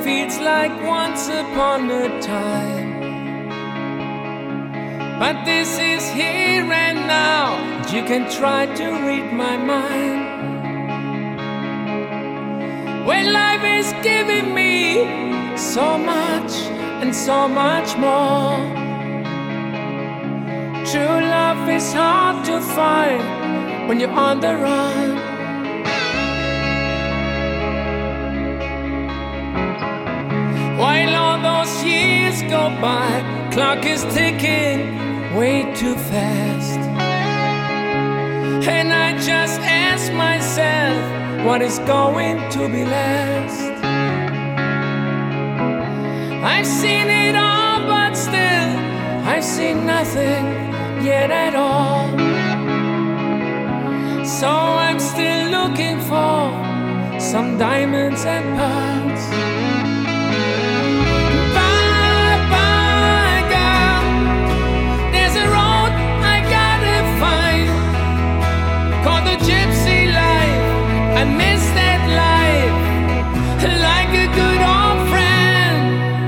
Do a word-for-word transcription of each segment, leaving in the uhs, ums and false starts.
feels like once upon a time. But this is here and now. You can try to read my mind. When life is giving me so much and so much more, true love is hard to find when you're on the run. While all those years go by, clock is ticking way too fast. And I just ask myself, what is going to be last? I've seen it all, but still I've seen nothing yet at all. So I'm still looking for some diamonds and pearls. Bye bye girl, there's a road I gotta find, called the gypsy life. I miss that life like a good old friend.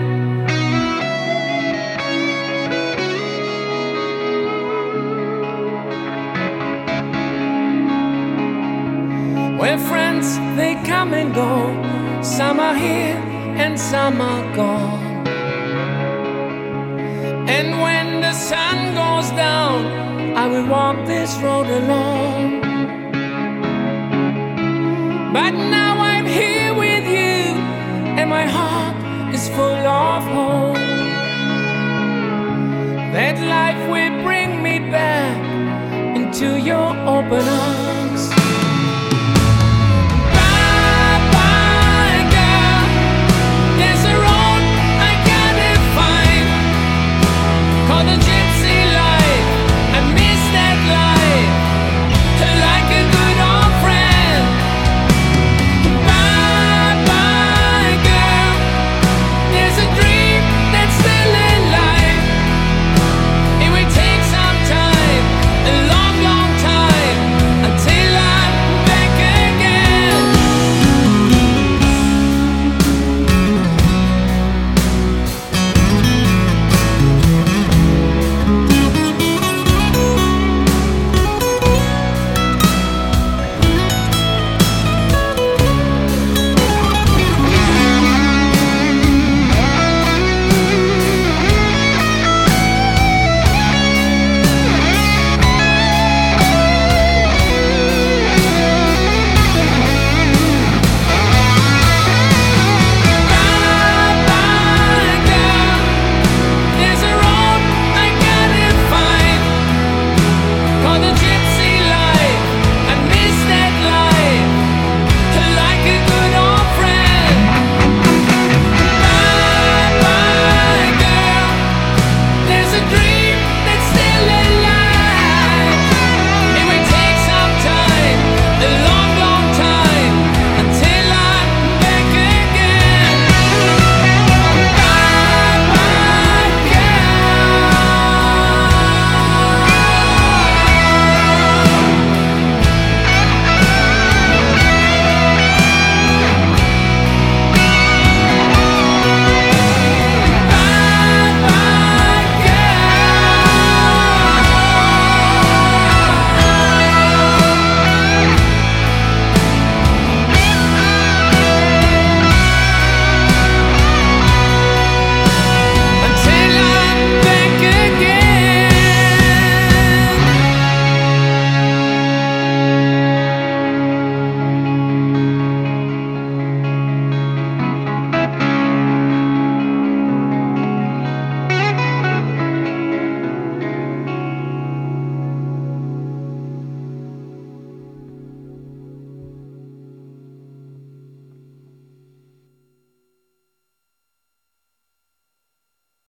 Well, friends, they come and go. Some are here and some are gone. And when the sun goes down, I will walk this road alone. But now I'm here with you, and my heart is full of hope that life will bring me back into your open arms.